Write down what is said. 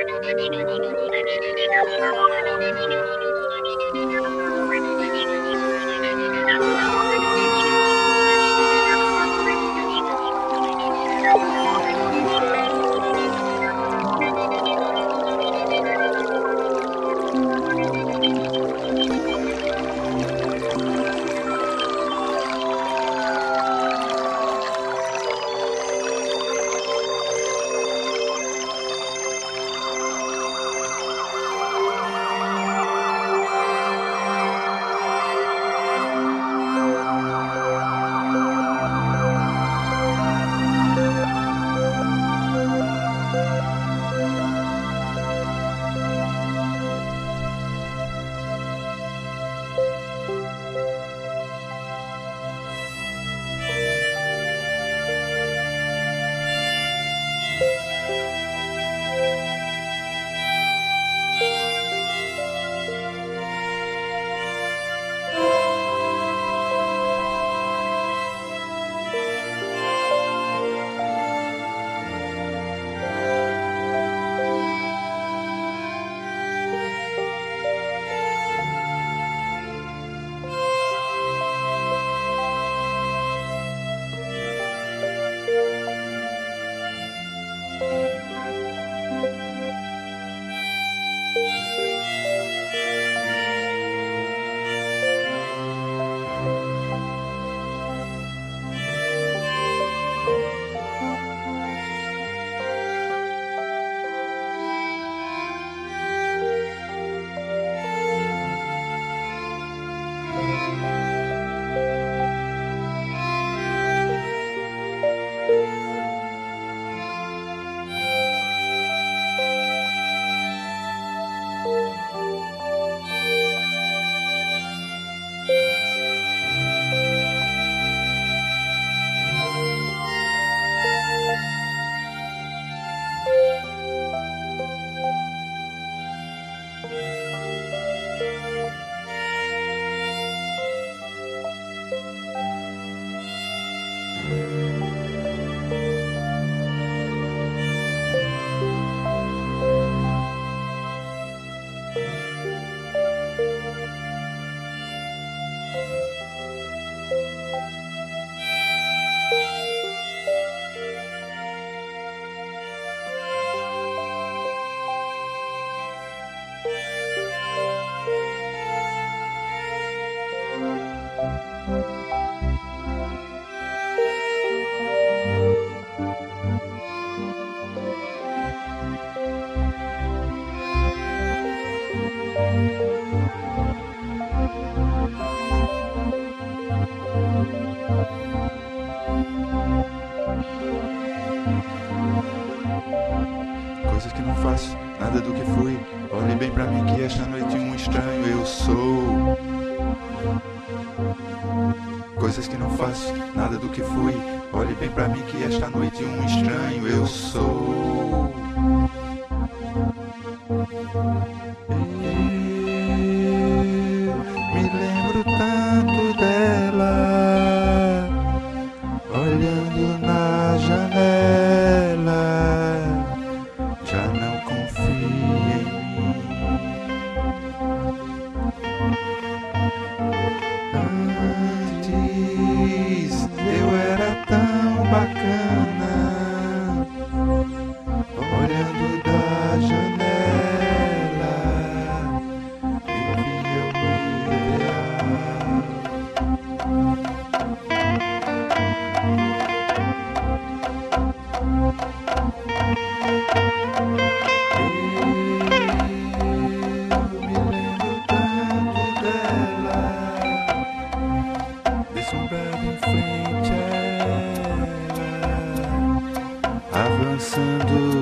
Coisas que não faço, nada do que fui. Olhe bem pra mim que esta noite um estranho eu sou. Coisas que não faço, nada do que fui. Olhe bem pra mim que esta noite um estranho eu sou. Eu me lembro tanto dela, olhando na janela, já não confia em mim. Antes eu era tão bacana, olhando da janela, vivia o ideal. Eu me lembro tanto dela, deslumbrado em frente a ela, avançando